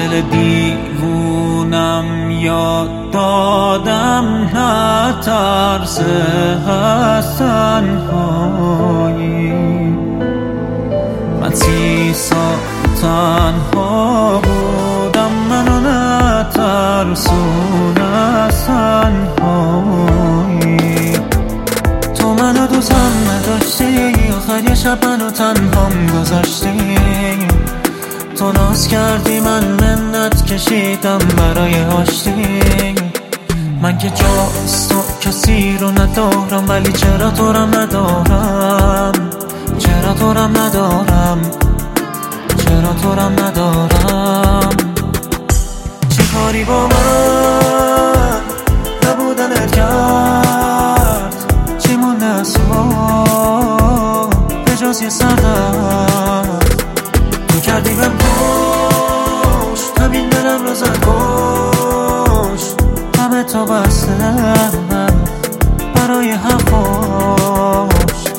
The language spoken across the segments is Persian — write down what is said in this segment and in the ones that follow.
دل دیوونم یاد دادم نه ترس از تنهایی. من 30 سال تنها بودم، منو نترسون از تنهایی. تو منو دوستم نداشتی، آخر یه شب منو تنهام گذاشتی. تو ناز کردی من منت کشیدم برای آشتی. من که جز تو کسی رو ندارم، ولی چرا تو رم ندارم، چرا تو رم ندارم، چرا تو رم ندارم. چی کاری با من نبودنت کرد، چی مونده از تو به جز یه سردرد. تو کردی بهم پشت، همین دلم رو زد کشت. همه تا بسته برای حرفاش.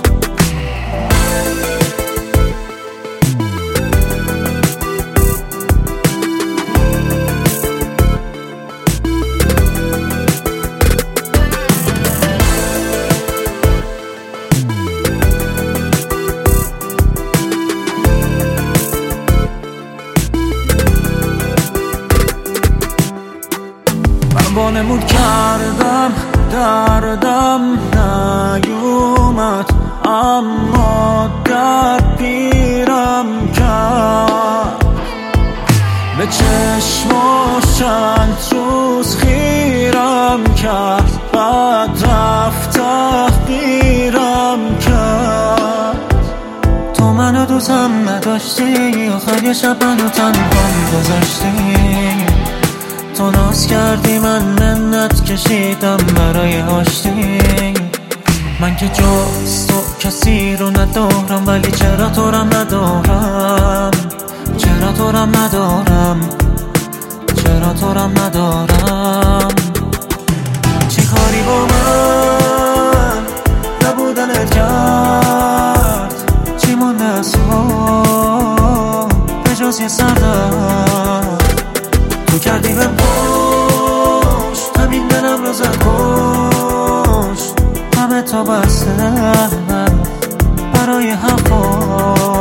وانمود کردم دردم نیومد، اما درد پیرم کرد. به چشماش چند روز خیرم کرد، بعد رفت تحقیرم کرد. تو منو دوستم نداشتی، آخر یه شب منو تنهام گذاشتی. تو ناز کردی من منت کشیدم برای آشتی. من که جز تو کسی رو ندارم، ولی چرا تو رم ندارم، چرا تو رم ندارم، چرا تو رم ندارم. چی کاری با من نبودنت کرد، چی مونده از تو به جز یه سردرد. تو کردی بهم پشت، همین دلم رو زد کشت. همه تا بسته برای حرفاش.